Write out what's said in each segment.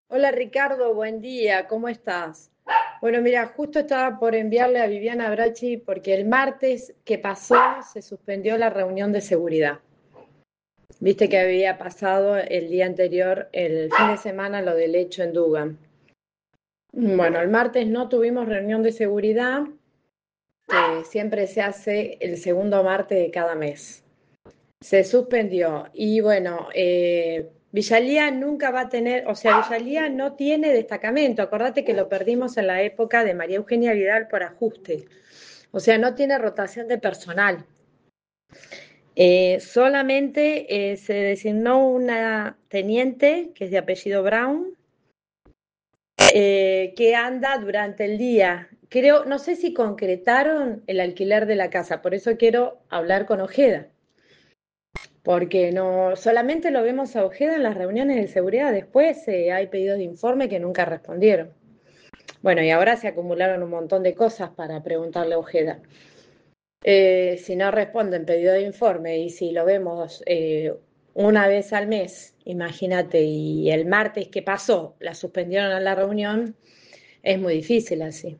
Hola Ricardo, buen día, ¿cómo estás? Bueno, mira, justo estaba por enviarle a Viviana Brachi porque el martes que pasó se suspendió la reunión de seguridad. Viste que había pasado el día anterior, el fin de semana, lo del hecho en Dugan. Bueno, el martes no tuvimos reunión de seguridad, que siempre se hace el segundo martes de cada mes. Se suspendió y bueno, Villalía nunca va a tener, o sea, Villalía no tiene destacamento. Acordate que lo perdimos en la época de María Eugenia Vidal por ajuste. O sea, no tiene rotación de personal. Solamente se designó una teniente, que es de apellido Brown, que anda durante el día. Creo, no sé si concretaron el alquiler de la casa, por eso quiero hablar con Ojeda. Porque no solamente lo vemos a Ojeda en las reuniones de seguridad, después hay pedidos de informe que nunca respondieron. Bueno, y ahora se acumularon un montón de cosas para preguntarle a Ojeda. Si no responden pedido de informe y si lo vemos una vez al mes, imagínate, y el martes que pasó la suspendieron a la reunión, es muy difícil así.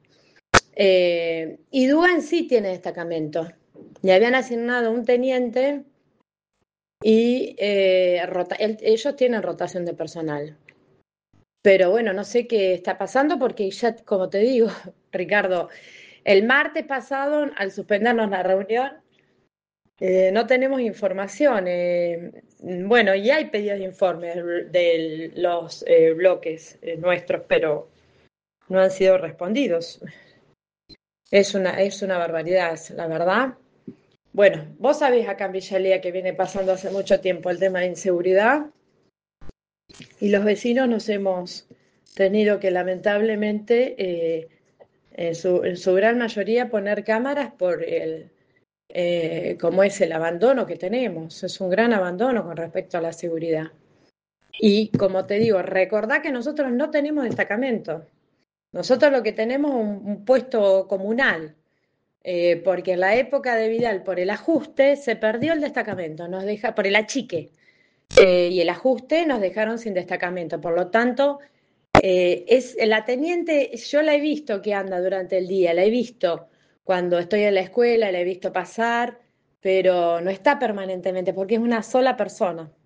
Y Dúa en sí tiene destacamento. Le habían asignado un teniente y ellos tienen rotación de personal. Pero bueno, no sé qué está pasando porque ya, como te digo, Ricardo, el martes pasado, al suspendernos la reunión, no tenemos información. Bueno, y hay pedidos de informes de los bloques nuestros, pero no han sido respondidos. Es una barbaridad, la verdad. Bueno, vos sabés acá en Villalía que viene pasando hace mucho tiempo el tema de inseguridad. Y los vecinos nos hemos tenido que lamentablemente, en su gran mayoría, poner cámaras por como es el abandono que tenemos. Es un gran abandono con respecto a la seguridad. Y como te digo, recordá que nosotros no tenemos destacamento. Nosotros lo que tenemos es un puesto comunal, porque en la época de Vidal, por el ajuste, se perdió el destacamento, nos deja, por el achique, y el ajuste nos dejaron sin destacamento. Por lo tanto, es la teniente, yo la he visto que anda durante el día, la he visto cuando estoy en la escuela, la he visto pasar, pero no está permanentemente porque es una sola persona.